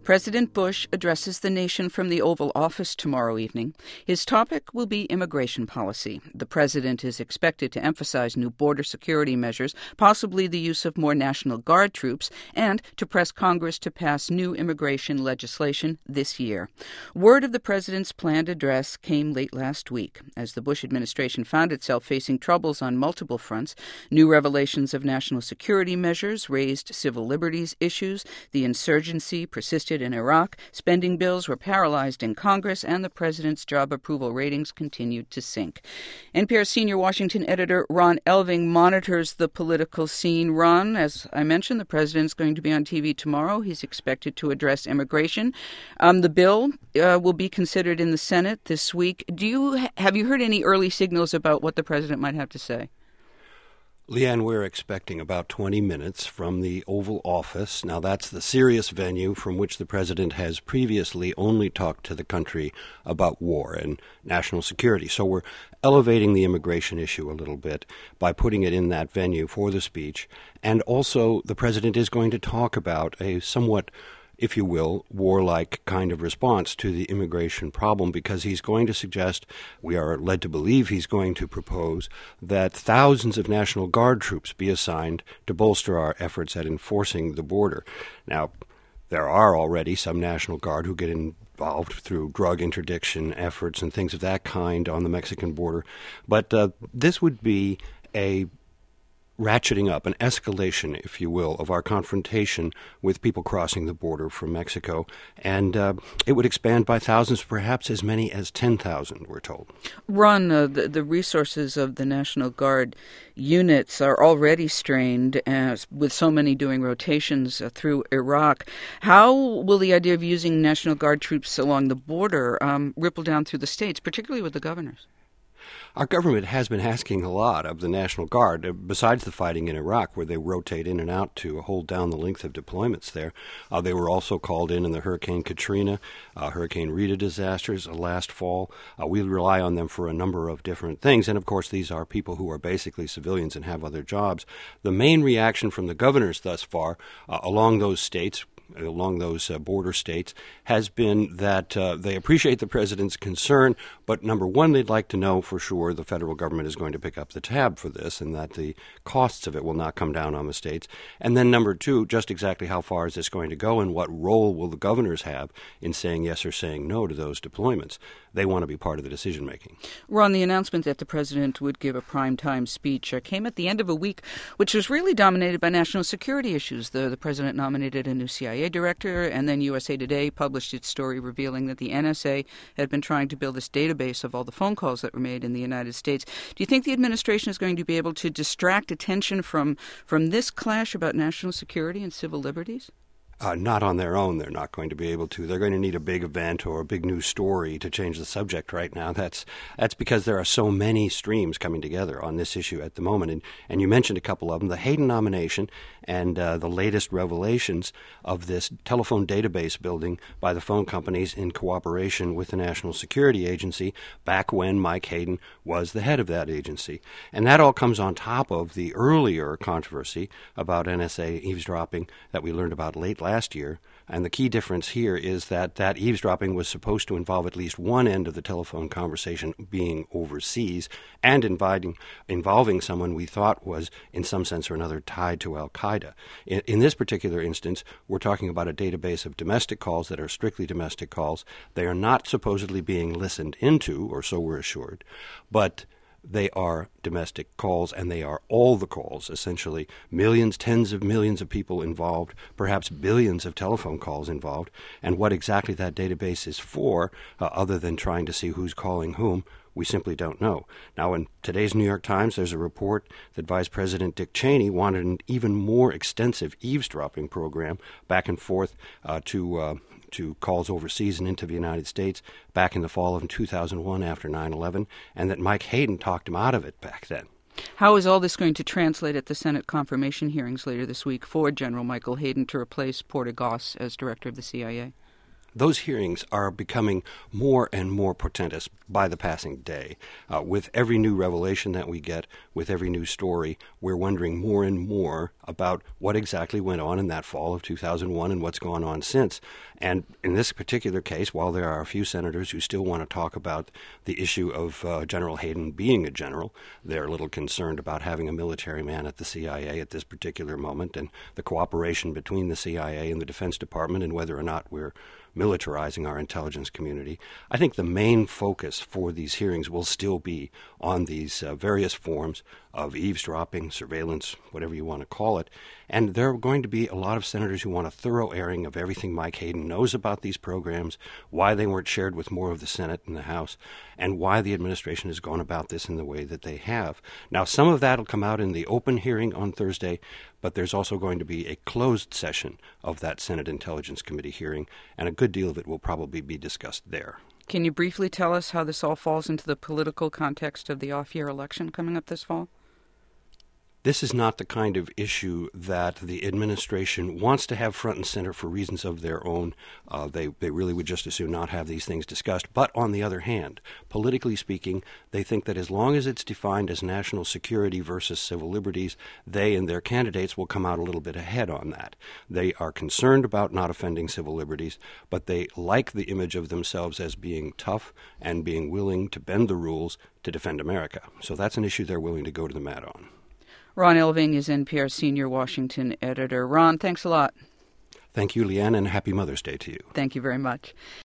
President Bush addresses the nation from the Oval Office tomorrow evening. His topic will be immigration policy. The president is expected to emphasize new border security measures, possibly the use of more National Guard troops, and to press Congress to pass new immigration legislation this year. Word of the president's planned address came late last week, as the Bush administration found itself facing troubles on multiple fronts. New revelations of national security measures raised civil liberties issues, the insurgency persisted in Iraq, spending bills were paralyzed in Congress, and the president's job approval ratings continued to sink. NPR senior Washington editor Ron Elving monitors the political scene. Ron, as I mentioned, the president's going to be on TV tomorrow. He's expected to address immigration. The bill will be considered in the Senate this week. Have you heard any early signals about what the president might have to say? Leanne, we're expecting about 20 minutes from the Oval Office. Now, that's the serious venue from which the president has previously only talked to the country about war and national security. So we're elevating the immigration issue a little bit by putting it in that venue for the speech. And also, the president is going to talk about a somewhat, if you will, warlike kind of response to the immigration problem, because he's going to suggest, we are led to believe he's going to propose, that thousands of National Guard troops be assigned to bolster our efforts at enforcing the border. Now, there are already some National Guard who get involved through drug interdiction efforts and things of that kind on the Mexican border, but this would be a ratcheting up, an escalation, if you will, of our confrontation with people crossing the border from Mexico. And it would expand by thousands, perhaps as many as 10,000, we're told. Ron, the resources of the National Guard units are already strained, with so many doing rotations through Iraq. How will the idea of using National Guard troops along the border ripple down through the states, particularly with the governors? Our government has been asking a lot of the National Guard, besides the fighting in Iraq, where they rotate in and out to hold down the length of deployments there. They were also called in the Hurricane Katrina, Hurricane Rita disasters last fall. We rely on them for a number of different things. And, of course, these are people who are basically civilians and have other jobs. The main reaction from the governors thus far along those border states, has been that they appreciate the president's concern, but number one, they'd like to know for sure the federal government is going to pick up the tab for this and that the costs of it will not come down on the states. And then number two, just exactly how far is this going to go and what role will the governors have in saying yes or saying no to those deployments? They want to be part of the decision-making. Ron, the announcement that the president would give a primetime speech came at the end of a week which was really dominated by national security issues. The president nominated a new CIA director, and then USA Today published its story revealing that the NSA had been trying to build this database of all the phone calls that were made in the United States. Do you think the administration is going to be able to distract attention from this clash about national security and civil liberties? Not on their own. They're not going to be able to. They're going to need a big event or a big news story to change the subject right now. That's because there are so many streams coming together on this issue at the moment. And you mentioned a couple of them, the Hayden nomination and the latest revelations of this telephone database building by the phone companies in cooperation with the National Security Agency back when Mike Hayden was the head of that agency. And that all comes on top of the earlier controversy about NSA eavesdropping that we learned about late last year. And the key difference here is that eavesdropping was supposed to involve at least one end of the telephone conversation being overseas and involving someone we thought was, in some sense or another, tied to al-Qaeda. In this particular instance, we're talking about a database of domestic calls that are strictly domestic calls. They are not supposedly being listened into, or so we're assured, but they are domestic calls, and they are all the calls, essentially. Millions, tens of millions of people involved, perhaps billions of telephone calls involved. And what exactly that database is for, other than trying to see who's calling whom, we simply don't know. Now, in today's New York Times, there's a report that Vice President Dick Cheney wanted an even more extensive eavesdropping program back and forth to calls overseas and into the United States back in the fall of 2001 after 9/11, and that Mike Hayden talked him out of it back then. How is all this going to translate at the Senate confirmation hearings later this week for General Michael Hayden to replace Porter Goss as director of the CIA? those hearings are becoming more and more portentous by the passing day. With every new revelation that we get, with every new story, we're wondering more and more about what exactly went on in that fall of 2001 and what's gone on since. And in this particular case, while there are a few senators who still want to talk about the issue of General Hayden being a general, they're a little concerned about having a military man at the CIA at this particular moment and the cooperation between the CIA and the Defense Department and whether or not we're militarizing our intelligence community. I think the main focus for these hearings will still be on these various forms of eavesdropping, surveillance, whatever you want to call it. And there are going to be a lot of senators who want a thorough airing of everything Mike Hayden knows about these programs, why they weren't shared with more of the Senate and the House, and why the administration has gone about this in the way that they have. Now, some of that will come out in the open hearing on Thursday, but there's also going to be a closed session of that Senate Intelligence Committee hearing, and a good deal of it will probably be discussed there. Can you briefly tell us how this all falls into the political context of the off-year election coming up this fall? This is not the kind of issue that the administration wants to have front and center for reasons of their own. They really would just as soon not have these things discussed. But on the other hand, politically speaking, they think that as long as it's defined as national security versus civil liberties, they and their candidates will come out a little bit ahead on that. They are concerned about not offending civil liberties, but they like the image of themselves as being tough and being willing to bend the rules to defend America. So that's an issue they're willing to go to the mat on. Ron Elving is NPR's senior Washington editor. Ron, thanks a lot. Thank you, Leanne, and happy Mother's Day to you. Thank you very much.